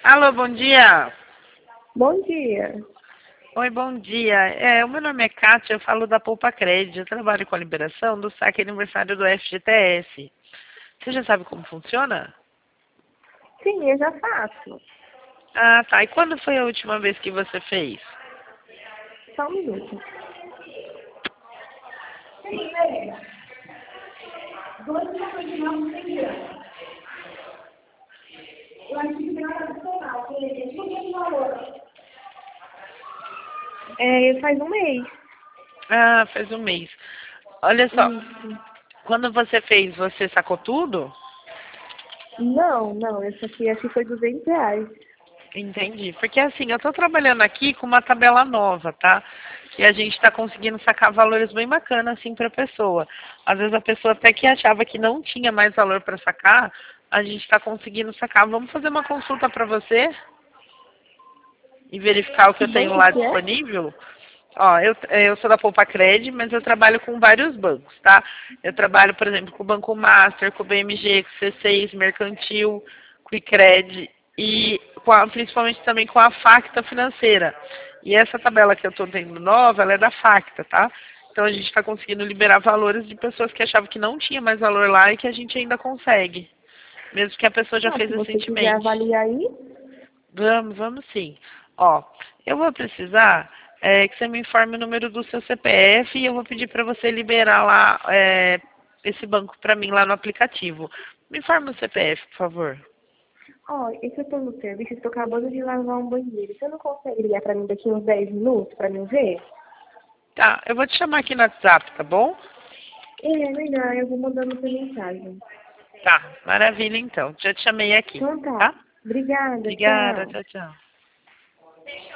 Alô, bom dia. Bom dia. Oi, bom dia. O meu nome é Kátia, eu falo da Poupa Crédito. Eu trabalho com a liberação do saque aniversário do FGTS. Você já sabe como funciona? Sim, eu já faço. Ah, tá. E quando foi a última vez que você fez? Só um minuto. Faz um mês. Ah, faz um mês. Olha só, Isso. quando você fez, você sacou tudo? Não, esse aqui acho que foi R$ 200. Entendi. Porque assim, eu estou trabalhando aqui com uma tabela nova, tá? Que a gente está conseguindo sacar valores bem bacanas assim para a pessoa. Às vezes a pessoa até que achava que não tinha mais valor para sacar, a gente está conseguindo sacar. Vamos fazer uma consulta para você e verificar o que Que eu tenho banco lá que é? disponível? Ó, eu sou da Poupa Cred, mas eu trabalho com vários bancos, tá? Eu trabalho, por exemplo, com o Banco Master, com o BMG, com o C6, Mercantil, com o Icred e principalmente também com a Facta Financeira. E essa tabela que eu estou tendo nova, ela é da Facta, tá? Então a gente está conseguindo liberar valores de pessoas que achavam que não tinha mais valor lá e que a gente ainda consegue, mesmo que a pessoa já Ah, fez se você quiser recentemente. avaliar aí. Vamos sim. Ó, eu vou precisar que você me informe o número do seu CPF e eu vou pedir para você liberar lá esse banco para mim lá no aplicativo. Me informe o CPF, por favor. Ó, é que eu tô no serviço, estou acabando de lavar um banheiro. Você não consegue ligar pra mim daqui uns 10 minutos pra mim ver? Tá, eu vou te chamar aqui no WhatsApp, tá bom? Melhor, eu vou mandando por mensagem. Tá, maravilha então. Já te chamei aqui, Então tá. tá? Obrigada, Obrigada, tchau. tchau, tchau.